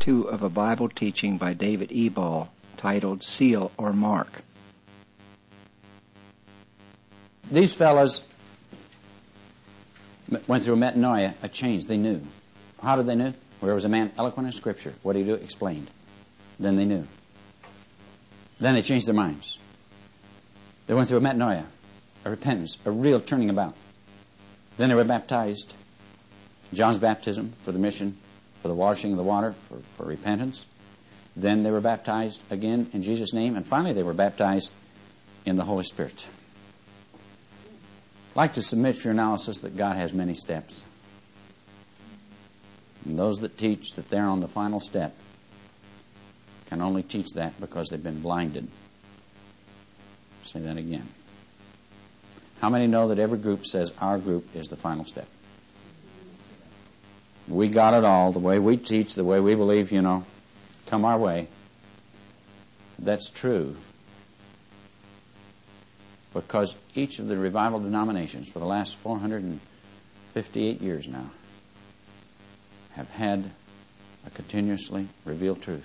2 of a Bible teaching by David Ebal titled Seal or Mark. These fellas went through a metanoia, a change. They knew. How did they know? Where was a man eloquent in Scripture? What did he do? Explained. Then they knew. Then they changed their minds. They went through a metanoia, a repentance, a real turning about. Then they were baptized. John's baptism for the mission, for the washing of the water, for repentance. Then they were baptized again in Jesus' name. And finally they were baptized in the Holy Spirit. I'd like to submit for your analysis that God has many steps. And those that teach that they're on the final step can only teach that because they've been blinded. I'll say that again. How many know that every group says our group is the final step? We got it all, the way we teach, the way we believe, come our way. That's true. Because each of the revival denominations for the last 458 years now have had a continuously revealed truth.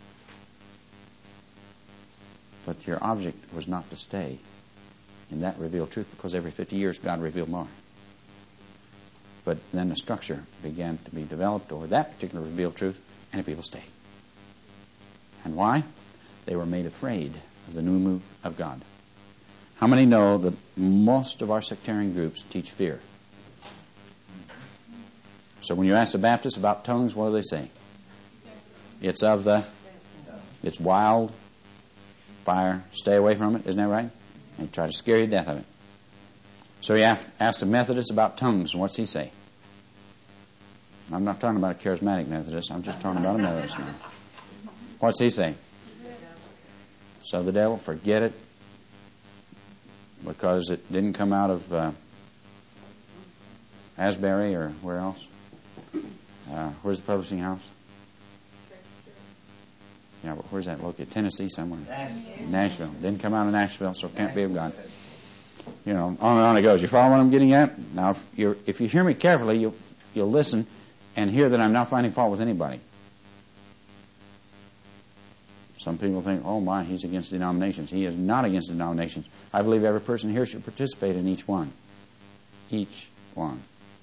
But your object was not to stay in that revealed truth, because every 50 years God revealed more. But then the structure began to be developed over that particular revealed truth, and the people stayed. And why? They were made afraid of the new move of God. How many know that most of our sectarian groups teach fear? So when you ask the Baptists about tongues, what do they say? It's wild fire. Stay away from it. Isn't that right? And try to scare you to death of it. So you ask the Methodist about tongues, and what's he say? I'm not talking about a charismatic Methodist. I'm just talking about a Methodist now. What's he say? So the devil, forget it, because it didn't come out of Asbury or where else? Where's the publishing house? Yeah, but where's that located? Tennessee somewhere. Nashville. Didn't come out of Nashville, so it can't be of God. On and on it goes. You follow what I'm getting at? Now, if you hear me carefully, you'll listen and hear that I'm not finding fault with anybody. Some people think, oh my, he's against denominations. He is not against denominations. I believe every person here should participate in each one. Each one.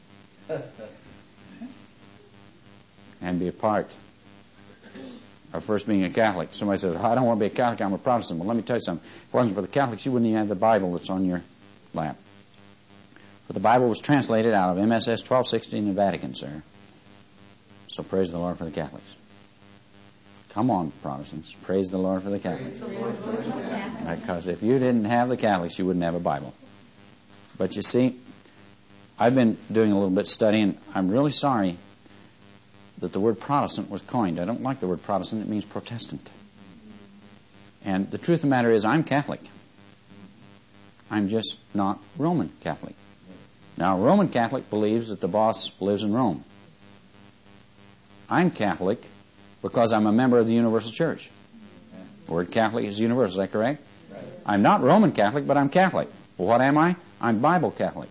And be a part of first being a Catholic. Somebody says, I don't want to be a Catholic, I'm a Protestant. Well, let me tell you something. If it wasn't for the Catholics, you wouldn't even have the Bible that's on your lap. But the Bible was translated out of MSS 1260 in the Vatican, sir. So praise the Lord for the Catholics. Come on, Protestants. Praise the Lord for the Catholics. Because if you didn't have the Catholics, you wouldn't have a Bible. But you see, I've been doing a little bit of studying. I'm really sorry that the word Protestant was coined. I don't like the word Protestant. It means Protestant. And the truth of the matter is, I'm Catholic. I'm just not Roman Catholic. Now, a Roman Catholic believes that the boss lives in Rome. I'm Catholic because I'm a member of the Universal Church. The word Catholic is universal. Is that correct? I'm not Roman Catholic, but I'm Catholic. Well, what am I? I'm Bible Catholic.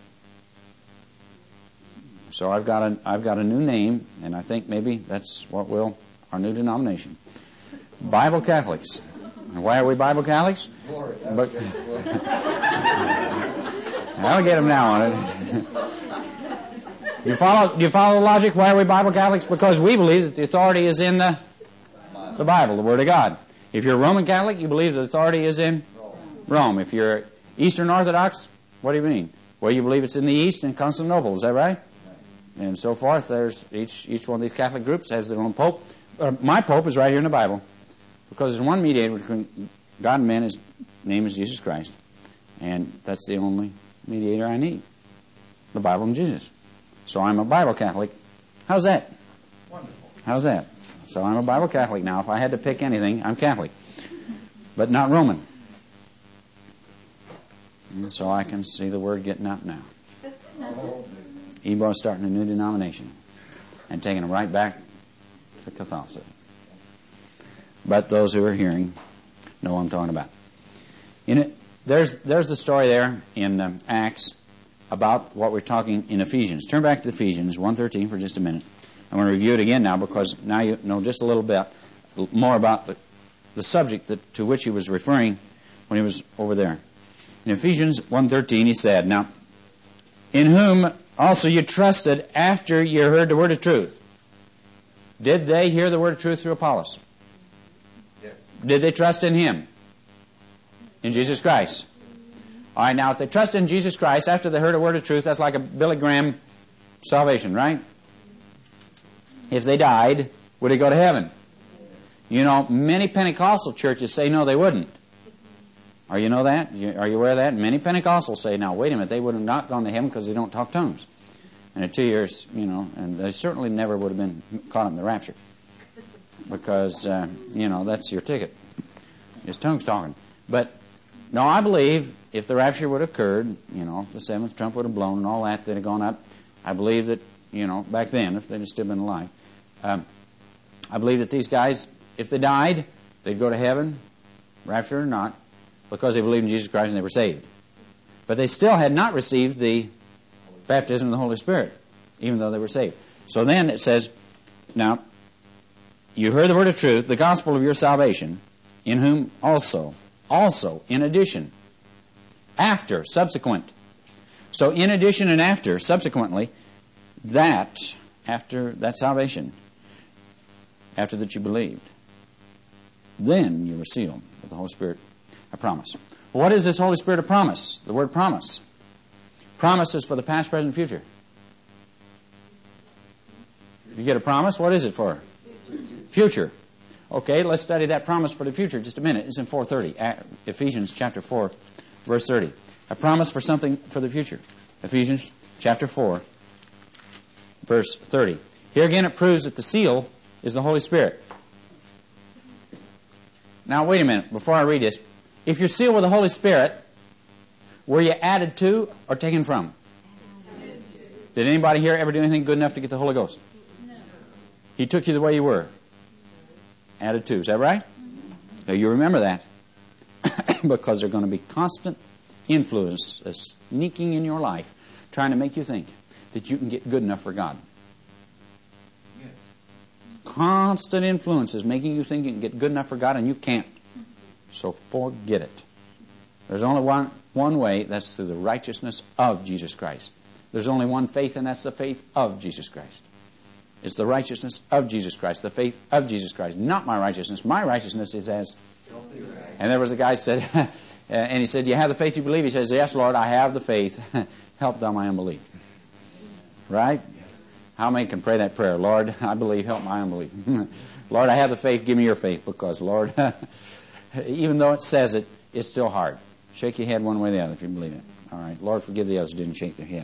So I've got a new name, and I think maybe that's what our new denomination. Bible Catholics. And why are we Bible Catholics? I'll get them now on it. Do you follow the logic? Why are we Bible Catholics? Because we believe that the authority is in the Bible, the Word of God. If you're a Roman Catholic, you believe the authority is in Rome. If you're Eastern Orthodox, what do you mean? Well, you believe it's in the East in Constantinople. Is that right? And so forth. There's each one of these Catholic groups has their own pope. My pope is right here in the Bible, because there's one mediator between God and man. His name is Jesus Christ, and that's the only mediator I need. The Bible and Jesus. So I'm a Bible Catholic. How's that? Wonderful. How's that? So I'm a Bible Catholic now. If I had to pick anything, I'm Catholic, but not Roman. And so I can see the word getting out now. Ebaw's starting a new denomination and taking them right back to Catholicism. But those who are hearing know what I'm talking about. There's the story there in Acts about what we're talking in Ephesians. Turn back to Ephesians 1:13 for just a minute. I'm going to review it again now because now you know just a little bit more about the subject to which he was referring when he was over there. In Ephesians 1:13 he said, "Now, in whom also you trusted after you heard the word of truth." Did they hear the word of truth through Apollos? Yes. Did they trust in him? In Jesus Christ? All right, now if they trust in Jesus Christ after they heard a word of truth, that's like a Billy Graham salvation, right? If they died, would they go to heaven? You know, many Pentecostal churches say no, they wouldn't. Are you know that? Are you aware of that? Many Pentecostals say, now, wait a minute, they would have not gone to heaven because they don't talk tongues. And in 2 years, you know, and they certainly never would have been caught up in the rapture. Because, you know, that's your ticket. It's tongues talking. But, no, I believe if the rapture would have occurred, you know, if the seventh trump would have blown and all that, they'd have gone up. I believe that, you know, back then, if they'd have still been alive, I believe that these guys, if they died, they'd go to heaven, rapture or not, because they believed in Jesus Christ and they were saved. But they still had not received the baptism of the Holy Spirit, even though they were saved. So then it says, now, you heard the word of truth, the gospel of your salvation, in whom also, in addition, after, subsequent. So in addition and after, subsequently, that, after that salvation, after that you believed, then you were sealed with the Holy Spirit, a promise. Well, what is this Holy Spirit of promise? The word promise. Promise is for the past, present, future. If you get a promise, what is it for? Future. Okay, let's study that promise for the future just a minute. It's in 4:30, Ephesians chapter 4, verse 30. A promise for something for the future. Ephesians chapter 4, verse 30. Here again it proves that the seal is the Holy Spirit. Now, wait a minute, before I read this. If you're sealed with the Holy Spirit, were you added to or taken from? Did anybody here ever do anything good enough to get the Holy Ghost? No. He took you the way you were. Added to. Is that right? So you remember that. Because there are going to be constant influences sneaking in your life, trying to make you think that you can get good enough for God. Yes. Constant influences making you think you can get good enough for God, and you can't. So forget it. There's only one way, that's through the righteousness of Jesus Christ. There's only one faith, and that's the faith of Jesus Christ. It's the righteousness of Jesus Christ, the faith of Jesus Christ. Not my righteousness. My righteousness is as... And there was a guy said, and he said, "Do you have the faith you believe?" He says, "Yes, Lord, I have the faith. Help thou my unbelief." Right? How many can pray that prayer? Lord, I believe, help my unbelief. Lord, I have the faith, give me your faith, because, Lord, even though it says it, it's still hard. Shake your head one way or the other if you believe it. All right. Lord, forgive the others who didn't shake their head.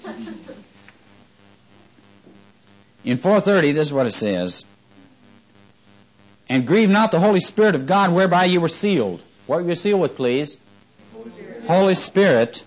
In 4:30, this is what it says. "And grieve not the Holy Spirit of God, whereby you were sealed." What were you sealed with, please? Holy Spirit.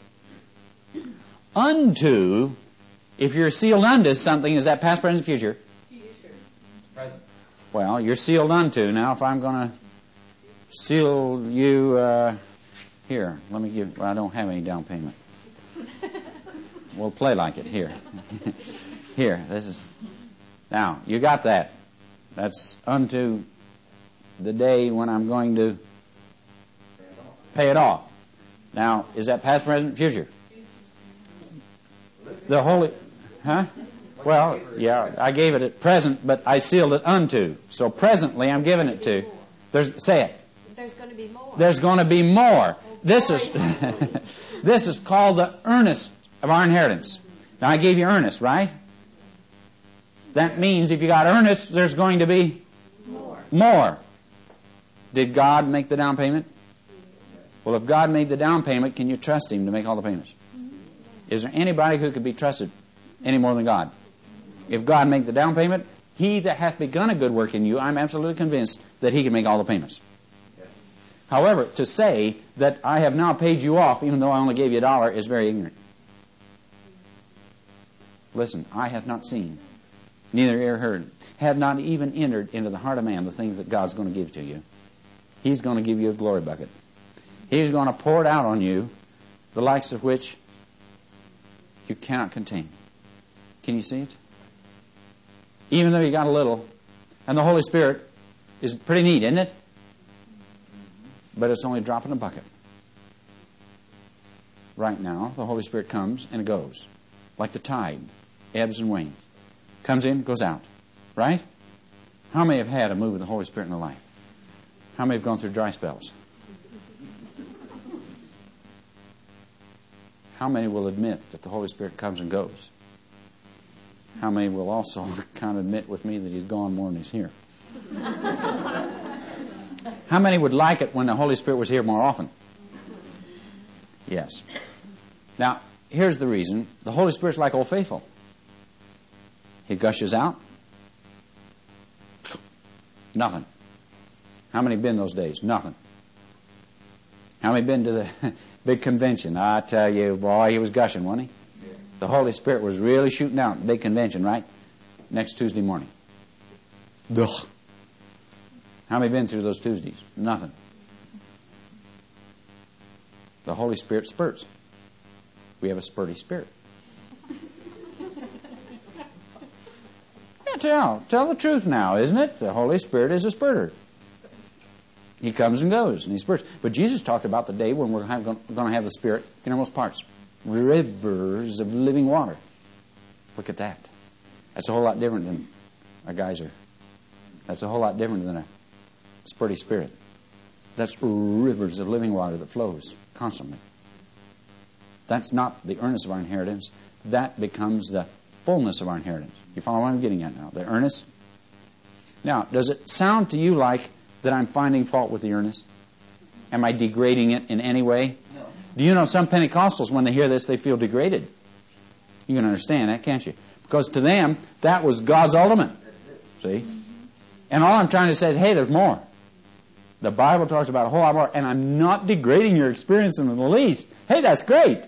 Unto, if you're sealed unto something, is that past, present, future? Present. Well, you're sealed unto. Now, if I'm going to seal you, here, let me give, well, I don't have any down payment. We'll play like it. Here. Here, this is, now, you got that. That's unto the day when I'm going to pay it off. Now, is that past, present, future? The Holy, huh? Well, yeah, I gave it at present, but I sealed it unto. So presently, I'm giving it to. Say it. There's going to be more. There's going to be more. This is, this is called the earnest of our inheritance. Now, I gave you earnest, right? That means if you got earnest, there's going to be more. Did God make the down payment? Well, if God made the down payment, can you trust Him to make all the payments? Is there anybody who could be trusted any more than God? If God make the down payment, He that hath begun a good work in you, I'm absolutely convinced that He can make all the payments. However, to say that I have now paid you off, even though I only gave you $1, is very ignorant. Listen, eye hath not seen, neither ear heard, have not even entered into the heart of man the things that God's going to give to you. He's going to give you a glory bucket. He's going to pour it out on you, the likes of which you cannot contain. Can you see it? even though you got a little. And the Holy Spirit is pretty neat, isn't it? But it's only a drop in a bucket. Right now, the Holy Spirit comes and goes, like the tide, ebbs and wanes. Comes in, goes out. Right? How many have had a move of the Holy Spirit in their life? How many have gone through dry spells? How many will admit that the Holy Spirit comes and goes? How many will also kind of admit with me that He's gone more than He's here? How many would like it when the Holy Spirit was here more often? Yes. Now, here's the reason. The Holy Spirit's like Old Faithful. He gushes out. Nothing. How many been those days? Nothing. How many been to the big convention? I tell you, boy, he was gushing, wasn't he? The Holy Spirit was really shooting out. Big convention, right? Next Tuesday morning. Ugh. How many been through those Tuesdays? Nothing. The Holy Spirit spurts. We have a spurty spirit. Yeah, tell the truth now, isn't it? The Holy Spirit is a spurter. He comes and goes, and He spurts. But Jesus talked about the day when we're going to have the Spirit in innermost parts. Rivers of living water. Look at that. That's a whole lot different than a geyser. That's a whole lot different than a spurty spirit. That's rivers of living water that flows constantly. That's not the earnest of our inheritance. That becomes the fullness of our inheritance. You follow what I'm getting at now? The earnest. Now, does it sound to you like that I'm finding fault with the earnest? Am I degrading it in any way? No. Do you know some Pentecostals, when they hear this, they feel degraded? You can understand that, can't you? Because to them, that was God's ultimate. See? And all I'm trying to say is, hey, there's more. The Bible talks about a whole lot more, and I'm not degrading your experience in the least. Hey, that's great.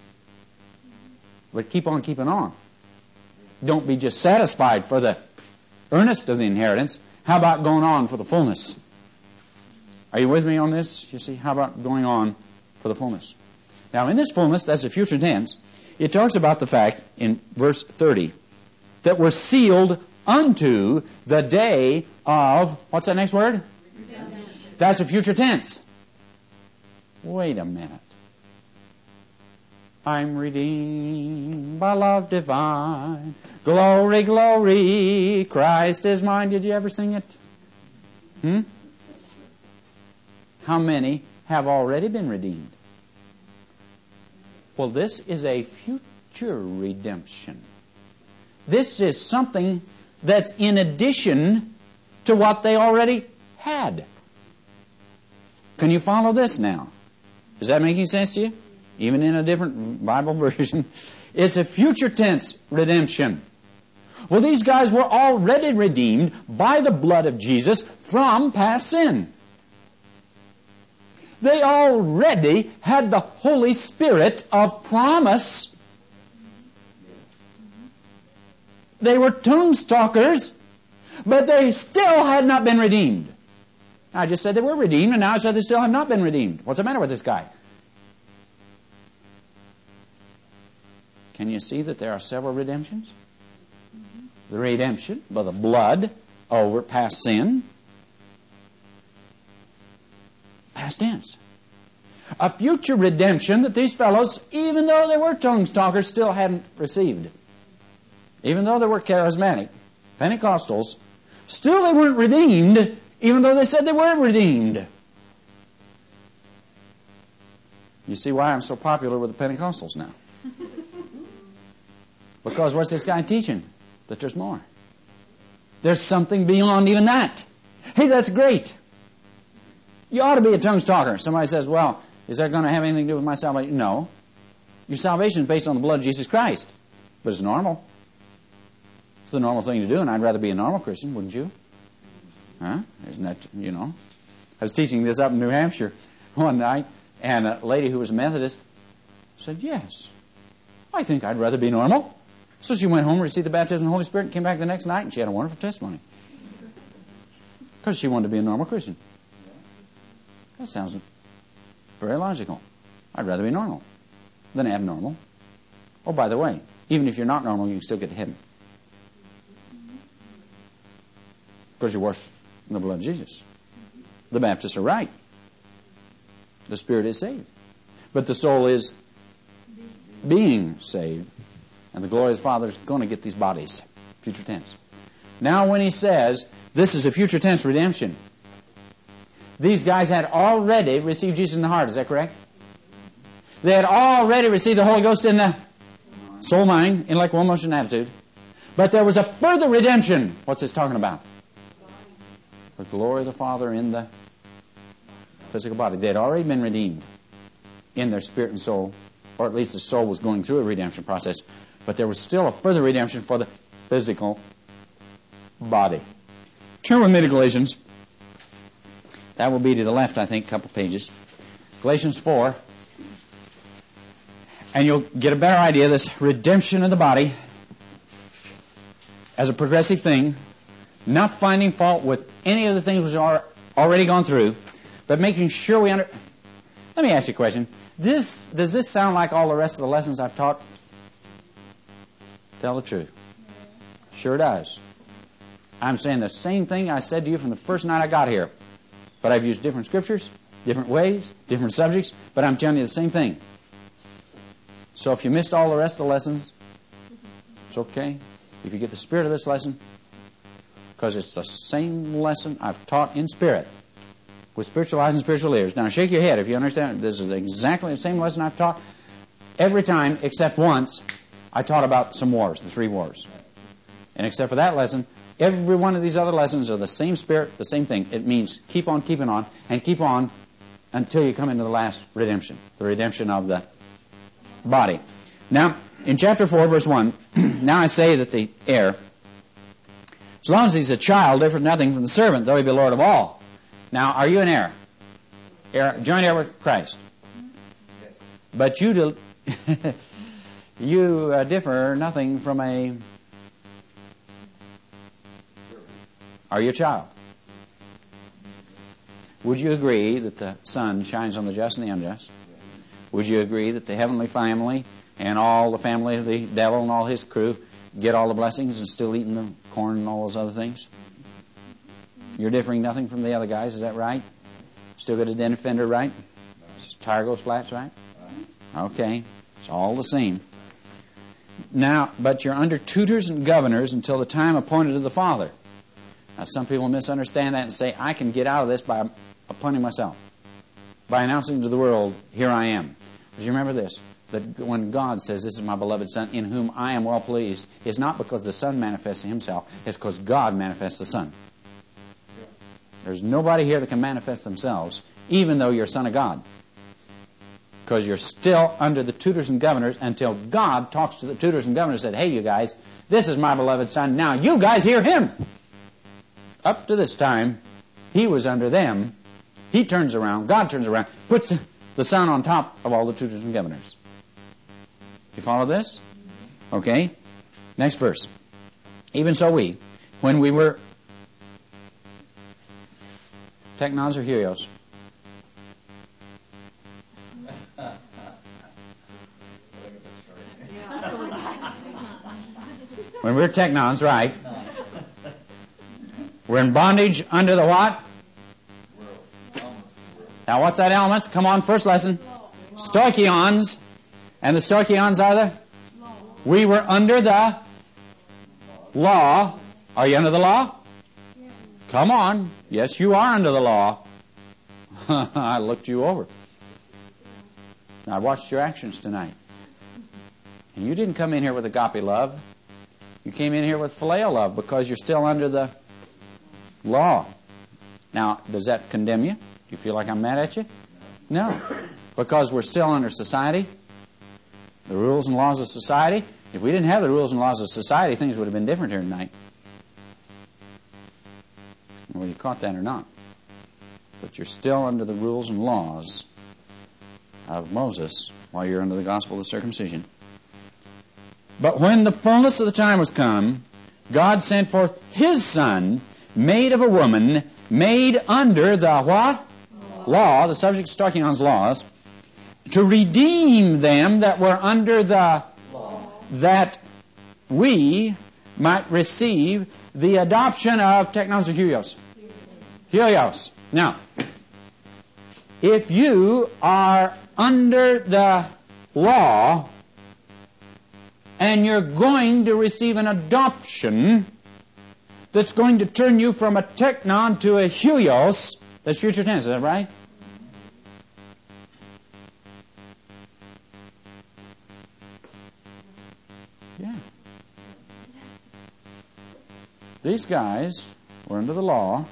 But keep on keeping on. Don't be just satisfied for the earnest of the inheritance. How about going on for the fullness? Are you with me on this? You see, how about going on for the fullness? Now, in this fullness, that's the future tense, it talks about the fact in verse 30 that we're sealed unto the day of, what's that next word? Redemption. That's the future tense. Wait a minute. I'm redeemed by love divine. Glory, glory, Christ is mine. Did you ever sing it? How many have already been redeemed? Well, this is a future redemption. This is something that's in addition to what they already had. Can you follow this now? Is that making sense to you? Even in a different Bible version. It's a future tense redemption. Well, these guys were already redeemed by the blood of Jesus from past sin. They already had the Holy Spirit of promise. They were tongue stalkers, but they still had not been redeemed. I just said they were redeemed, and now I said they still have not been redeemed. What's the matter with this guy? Can you see that there are several redemptions? The redemption by the blood over past sin. Past tense. A future redemption that these fellows, even though they were tongue stalkers, still hadn't received. Even though they were charismatic, Pentecostals, still they weren't redeemed, even though they said they were redeemed. You see why I'm so popular with the Pentecostals now? Because what's this guy teaching? That there's more. There's something beyond even that. Hey, that's great. You ought to be a tongue talker. Somebody says, well, is that going to have anything to do with my salvation? No. Your salvation is based on the blood of Jesus Christ. But it's normal. It's the normal thing to do, and I'd rather be a normal Christian, wouldn't you? Huh? Isn't that, you know? I was teaching this up in New Hampshire one night, and a lady who was a Methodist said, yes, I think I'd rather be normal. So she went home, received the baptism of the Holy Spirit, and came back the next night, and she had a wonderful testimony. Because she wanted to be a normal Christian. That sounds very logical. I'd rather be normal than abnormal. Oh, by the way, even if you're not normal, you can still get to heaven. Because you're washed in the blood of Jesus. The Baptists are right. The spirit is saved. But the soul is being saved. And the glorious Father is going to get these bodies. Future tense. Now when he says, this is a future tense redemption. These guys had already received Jesus in the heart. Is that correct? They had already received the Holy Ghost in the soul, mind, intellect, will, motion, attitude. But there was a further redemption. What's this talking about? The glory of the Father in the physical body. They had already been redeemed in their spirit and soul, or at least the soul was going through a redemption process. But there was still a further redemption for the physical body. Turn with me to Galatians. That will be to the left, I think, a couple pages. Galatians 4. And you'll get a better idea of this redemption of the body as a progressive thing, not finding fault with any of the things which are already gone through, but making sure we Let me ask you a question. Does this sound like all the rest of the lessons I've taught? Tell the truth. Sure does. I'm saying the same thing I said to you from the first night I got here. But I've used different scriptures, different ways, different subjects, but I'm telling you the same thing. So if you missed all the rest of the lessons, it's okay. If you get the spirit of this lesson, because it's the same lesson I've taught in spirit, with spiritual eyes and spiritual ears. Now shake your head if you understand. This is exactly the same lesson I've taught every time, except once, I taught about some wars, the 3 wars. And except for that lesson, every one of these other lessons are the same spirit, the same thing. It means keep on keeping on, and keep on until you come into the last redemption, the redemption of the body. Now, in chapter 4, verse 1, now I say that the heir, as long as he's a child, differeth nothing from the servant, though he be Lord of all. Now, are you an heir? Joint heir with Christ. But you differ nothing from a... Are you a child? Would you agree that the sun shines on the just and the unjust? Would you agree that the heavenly family and all the family of the devil and all his crew get all the blessings and still eating the corn and all those other things? You're differing nothing from the other guys, is that right? Still got a den fender, right? Tire goes flat, right? Okay, it's all the same. Now, but you're under tutors and governors until the time appointed to the Father. Now, some people misunderstand that and say, I can get out of this by appointing myself, by announcing to the world, here I am. But you remember this, that when God says, this is my beloved Son, in whom I am well pleased, it's not because the Son manifests himself, it's because God manifests the Son. There's nobody here that can manifest themselves, even though you're a son of God. Because you're still under the tutors and governors until God talks to the tutors and governors and said, hey, you guys, this is my beloved Son. Now you guys hear him. Up to this time, he was under them. He turns around, God turns around, puts the Son on top of all the tutors and governors. You follow this? Okay. Next verse. Even so we, when we were teknons or helios? When we're teknons, right? We're in bondage under the what? Now what's that elements? Come on, first lesson. Stoichions. And the stoichions are the? We were under the law. Are you under the law? Come on. Yes, you are under the law. I looked you over. I watched your actions tonight. And you didn't come in here with agape love. You came in here with phileo love because you're still under the law. Now, does that condemn you? Do you feel like I'm mad at you? No. Because we're still under society. The rules and laws of society. If we didn't have the rules and laws of society, things would have been different here tonight. Whether you caught that or not. But you're still under the rules and laws of Moses while you're under the gospel of circumcision. But when the fullness of the time was come, God sent forth His Son, made of a woman, made under the what? Law, the subject of Stoichion's laws, to redeem them that were under the law, that we might receive the adoption of technos or huios? Huios. Now, if you are under the law and you're going to receive an adoption that's going to turn you from a technon to a huios, that's future tense, is that right? Yeah. These guys were under the law,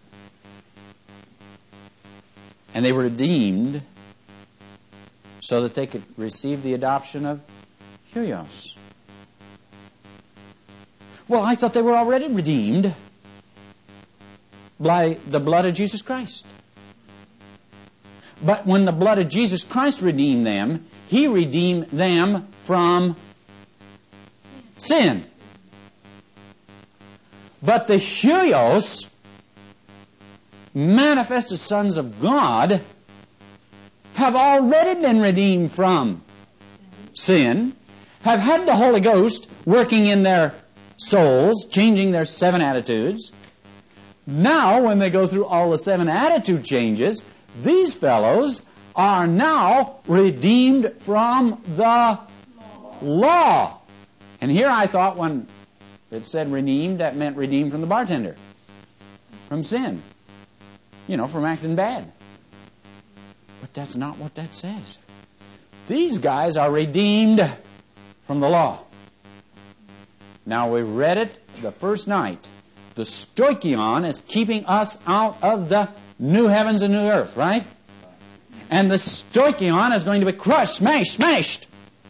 and they were redeemed so that they could receive the adoption of huios. Well, I thought they were already redeemed by the blood of Jesus Christ. But when the blood of Jesus Christ redeemed them, He redeemed them from sin. But the huios, manifested sons of God, have already been redeemed from sin, have had the Holy Ghost working in their souls, changing their 7 attitudes. Now, when they go through all the 7 attitude changes, these fellows are now redeemed from the law. And here I thought when it said redeemed, that meant redeemed from the bartender, from sin, from acting bad. But that's not what that says. These guys are redeemed from the law. Now, we read it the first night. The stoichion is keeping us out of the new heavens and new earth, right? And the stoichion is going to be crushed, smashed,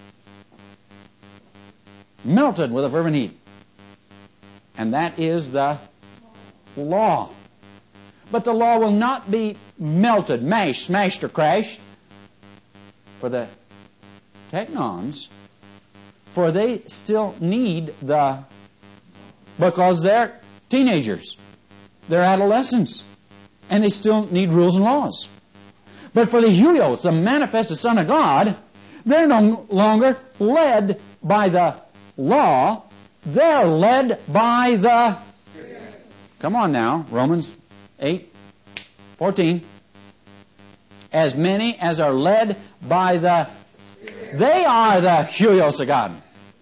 melted with a fervent heat. And that is the law. But the law will not be melted, smashed, or crashed for the technons, for they still need because they're teenagers, they're adolescents, and they still need rules and laws. But for the huios, the manifested Son of God, they're no longer led by the law, they're led by the Spirit. Come on now, Romans 8:14. As many as are led by the Spirit, they are the huios of God.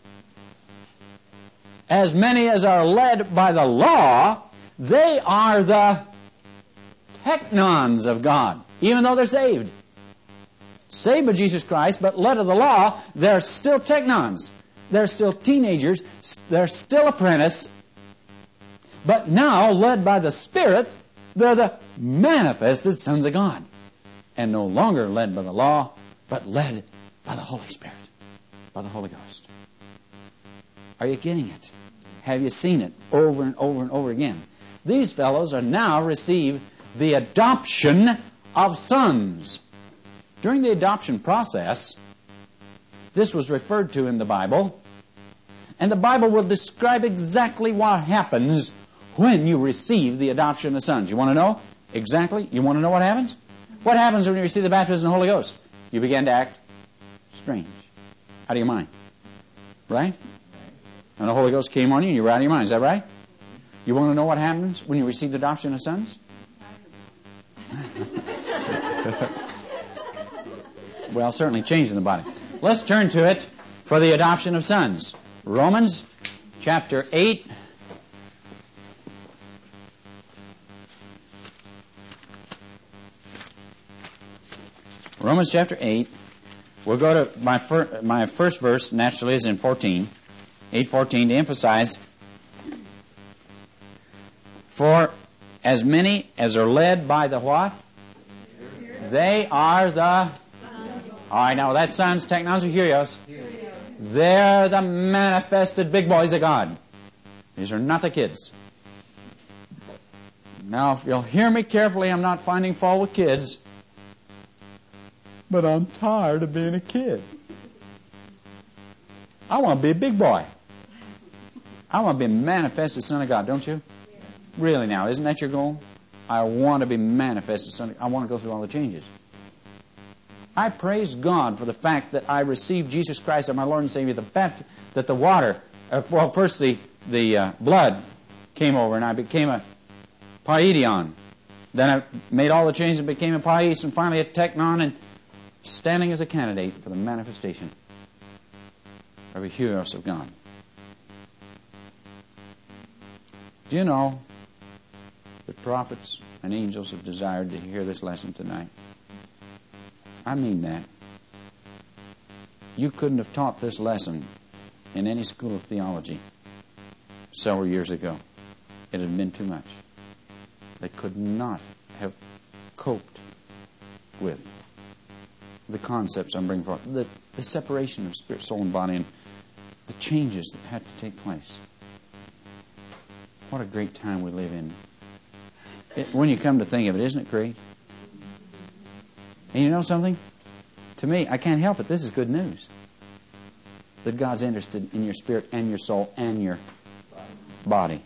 As many as are led by the law, they are the technons of God, even though they're saved. Saved by Jesus Christ, but led of the law, they're still technons. They're still teenagers. They're still apprentice. But now, led by the Spirit, they're the manifested sons of God. And no longer led by the law, but led by the Holy Spirit, by the Holy Ghost. Are you getting it? Have you seen it over and over and over again? These fellows are now receive the adoption of sons. During the adoption process, this was referred to in the Bible, and the Bible will describe exactly what happens when you receive the adoption of sons. You want to know exactly? You want to know what happens? What happens when you receive the baptism of the Holy Ghost? You begin to act strange, out of your mind. Right? And the Holy Ghost came on you and you were out of your mind. Is that right? You want to know what happens when you receive the adoption of sons? Well, certainly changed in the body. Let's turn to it for the adoption of sons. Romans chapter 8. Romans chapter 8. We'll go to my first verse, naturally, is in 14. 8:14, to emphasize. For as many as are led by the what? They are the... All right, now that's sons, technons, or huios. They're the manifested big boys of God. These are not the kids. Now, if you'll hear me carefully, I'm not finding fault with kids. But I'm tired of being a kid. I want to be a big boy. I want to be a manifested Son of God, don't you? Really now, isn't that your goal? I want to be manifested Son of God. I want to go through all the changes. I praise God for the fact that I received Jesus Christ as my Lord and Savior, that the water, first the the blood came over and I became a paidion. Then I made all the changes and became a pais, and finally a teknon, and standing as a candidate for the manifestation of a huios of God. Do you know the prophets and angels have desired to hear this lesson tonight? I mean that. You couldn't have taught this lesson in any school of theology several years ago. It had been too much. They could not have coped with the concepts I'm bringing forth, the separation of spirit, soul, and body, and the changes that had to take place. What a great time we live in. When you come to think of it, isn't it great? And you know something? To me, I can't help it. This is good news. That God's interested in your spirit and your soul and your body.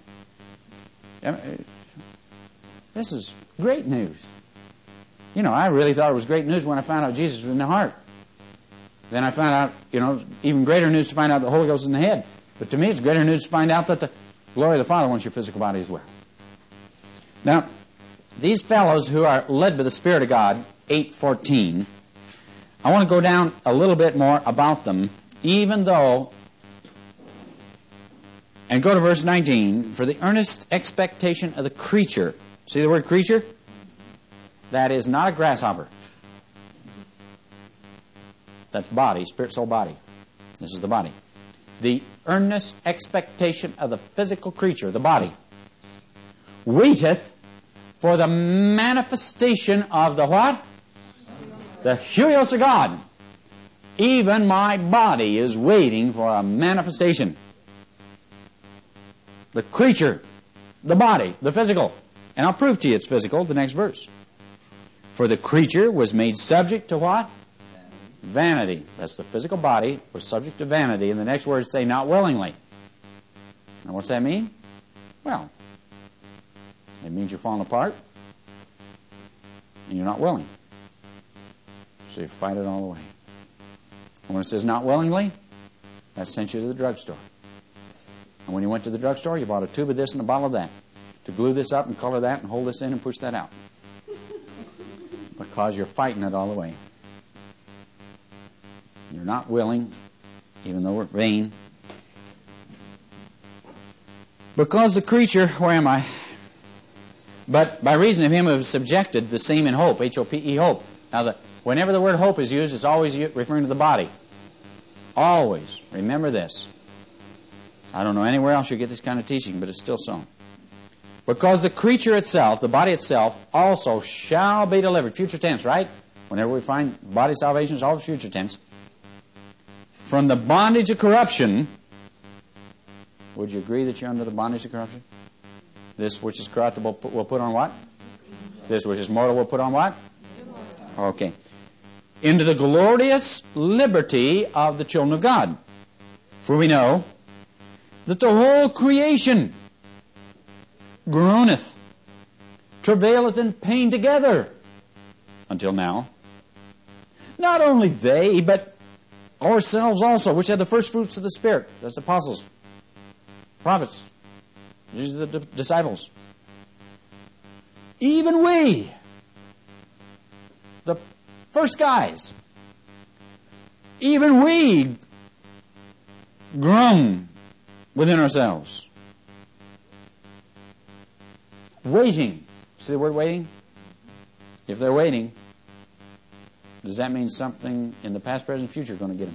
This is great news. You know, I really thought it was great news when I found out Jesus was in the heart. Then I found out, even greater news to find out the Holy Ghost is in the head. But to me, it's greater news to find out that the glory of the Father wants your physical body as well. Now, these fellows who are led by the Spirit of God, 8:14, I want to go down a little bit more about them, even though, and go to verse 19, for the earnest expectation of the creature. See the word creature? That is not a grasshopper. That's body, spirit, soul, body. This is the body. The earnest expectation of the physical creature, the body, waiteth for the manifestation of the what? The huios of God. Even my body is waiting for a manifestation. The creature, the body, the physical. And I'll prove to you it's physical, the next verse. For the creature was made subject to what? Vanity. That's the physical body was subject to vanity. And the next words say not willingly. Now what's that mean? Well, it means you're falling apart and you're not willing. So you fight it all the way. And when it says not willingly, that sent you to the drugstore. And when you went to the drugstore, you bought a tube of this and a bottle of that to glue this up and color that and hold this in and push that out. Because you're fighting it all the way. You're not willing, even though we're vain. Because the creature, where am I? But by reason of him who is subjected, the same in hope, H-O-P-E, hope. Now, whenever the word hope is used, it's always referring to the body. Always. Remember this. I don't know anywhere else you get this kind of teaching, but it's still so. Because the creature itself, the body itself, also shall be delivered. Future tense, right? Whenever we find body salvation, it's always future tense. From the bondage of corruption. Would you agree that you're under the bondage of corruption? This which is corruptible will put on what? This which is mortal will put on what? Okay. Into the glorious liberty of the children of God. For we know that the whole creation groaneth, travaileth in pain together, until now. Not only they, but ourselves also, which have the first fruits of the Spirit. That's apostles, prophets, these are the disciples. Even we, the first guys, even we groan within ourselves. Waiting. See the word waiting? If they're waiting, does that mean something in the past, present, future is going to get them?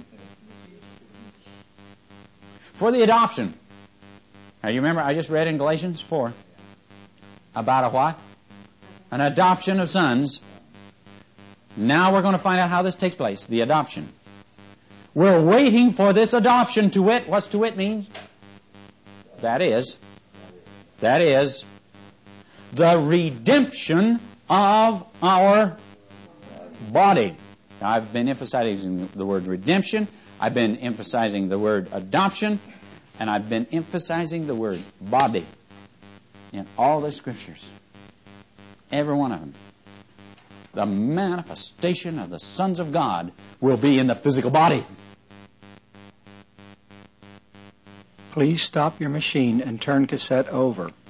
For the adoption. Now you remember I just read in Galatians 4 about a what? An adoption of sons. Now we're going to find out how this takes place. The adoption. We're waiting for this adoption, to wit. What's to wit mean? That is the redemption of our body. Now, I've been emphasizing the word redemption. I've been emphasizing the word adoption. And I've been emphasizing the word body in all the scriptures. Every one of them. The manifestation of the sons of God will be in the physical body. Please stop your machine and turn cassette over.